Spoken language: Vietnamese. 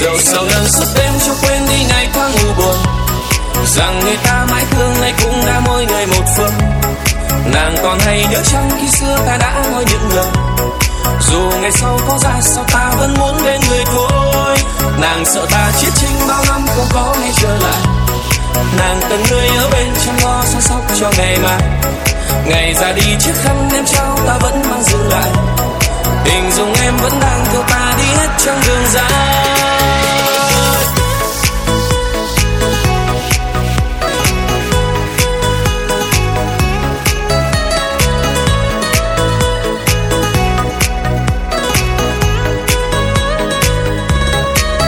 rượu sầu lần suốt đêm cho quên đi ngày tháng u buồn, rằng người ta mãi thương nay cũng đã mỗi người một phương. Nàng còn hay nhớ chăng khi xưa ta đã nói những lời, dù ngày sau có ra sao ta vẫn muốn bên người thôi. Nàng sợ ta chết chinh bao năm không có ngày trở lại, nàng cần người ở bên chăm lo săn sóc cho ngày mai. Ngày ra đi chiếc khăn em trao ta vẫn mang giữ lại, tình dùng em vẫn đang theo ta đi hết trong đường dài.